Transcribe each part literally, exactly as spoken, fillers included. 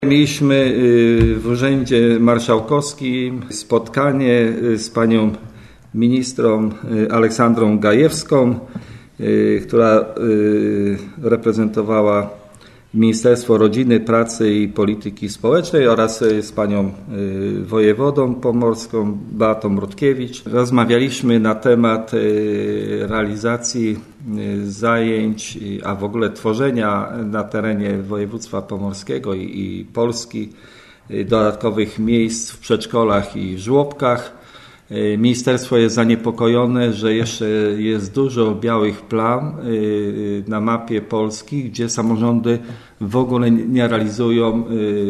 Mieliśmy w Urzędzie Marszałkowskim spotkanie z panią ministrą Aleksandrą Gajewską, która reprezentowała Ministerstwo Rodziny, Pracy i Polityki Społecznej oraz z panią wojewodą pomorską Beatą Rutkiewicz. Rozmawialiśmy na temat realizacji zajęć, a w ogóle tworzenia na terenie województwa pomorskiego i, i Polski dodatkowych miejsc w przedszkolach i w żłobkach. Ministerstwo jest zaniepokojone, że jeszcze jest dużo białych plam na mapie Polski, gdzie samorządy w ogóle nie realizują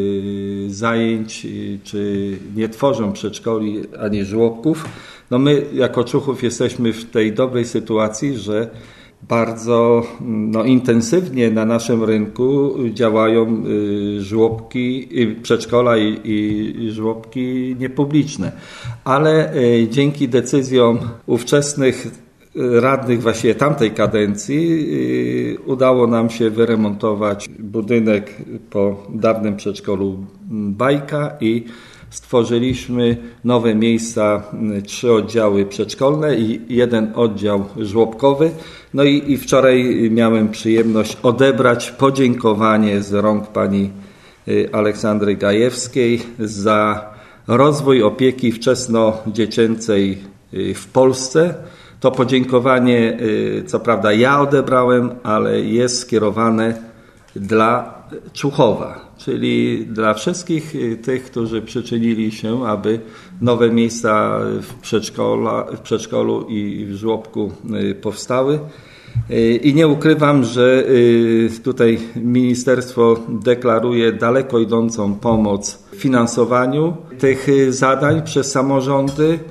zajęć czy nie tworzą przedszkoli ani żłobków. No my jako Człuchów jesteśmy w tej dobrej sytuacji, że bardzo no, intensywnie na naszym rynku działają żłobki, przedszkola i, i żłobki niepubliczne. Ale dzięki decyzjom ówczesnych radnych właściwie tamtej kadencji udało nam się wyremontować budynek po dawnym przedszkolu Bajka i stworzyliśmy nowe miejsca, trzy oddziały przedszkolne i jeden oddział żłobkowy. No i, i wczoraj miałem przyjemność odebrać podziękowanie z rąk pani Aleksandry Gajewskiej za rozwój opieki wczesnodziecięcej w Polsce. To podziękowanie, co prawda ja odebrałem, ale jest skierowane dla Człuchowa, czyli dla wszystkich tych, którzy przyczynili się, aby nowe miejsca w, przedszkola, w przedszkolu i w żłobku powstały. I nie ukrywam, że tutaj ministerstwo deklaruje daleko idącą pomoc w finansowaniu tych zadań przez samorządy.